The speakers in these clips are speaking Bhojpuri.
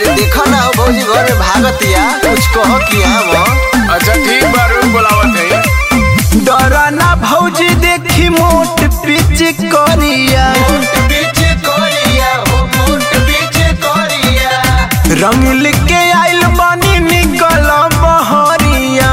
अरे देखो ना भौजी घर में भागतिया कुछ कहो किया वो। अच्छा ठीक बा रू बुलावत है। डरा ना भौजी देखी मोट पिच करिया रंग लिखे आइल बानी निकल बहरिया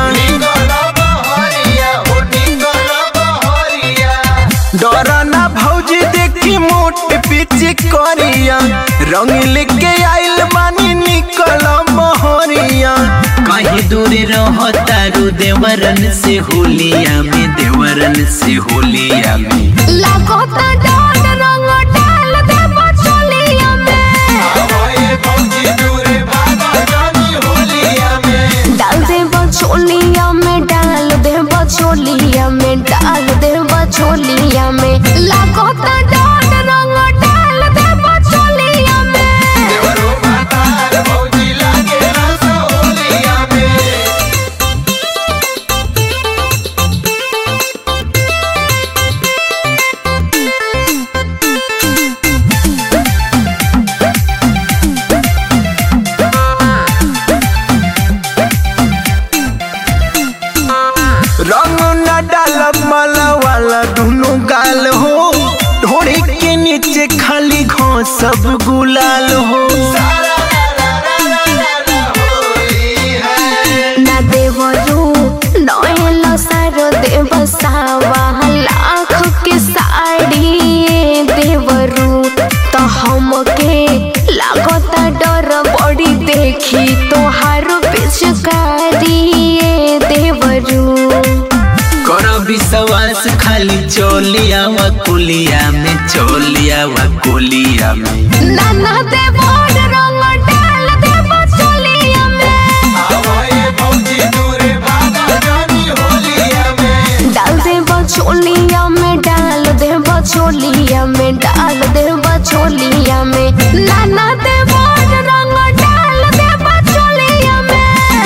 डरा ना भौजी देखी मोट पिच करिया रंग लिखे आइल बानी निकल बहरिया कहीं दूर रहो तारू देवरन से होलिया में देवरन से होलिया में लागोता डाल रंग डाल दे बचोलिया में डाल दे बचोलिया में डाल दे बचोलिया में डाल दे बचोलिया में लागोता डाल रंग डाल दे बचोलिया में रंग न डालब माला वाला दोनों गाल हो ढोड़ी के नीचे खाली घास सब गुलाल हो ना देवरू नयल सारो देव सावा लाख के साड़ी देवरू तो हमके लागता डर बड़ी देखी तोहार पिचकारी देवरू कर विश्वास खाली चोलिया व कुलिया में चोलिया व कुलिया में नाना देवर रंग डाल दे बचोलिया में डाल दे बचोलिया में डाल दे बचोलिया में डाल दे बचोलिया में नाना देवर रंग डाल दे बचोलिया में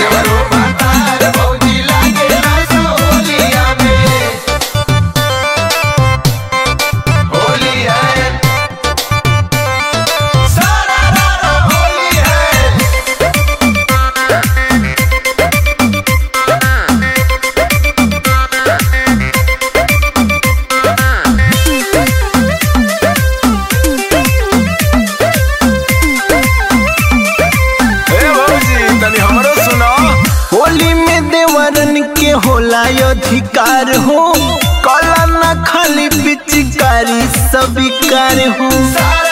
होली में देवरन के होला अधिकार हो कला न खाली पिचकारी स्वीकार हो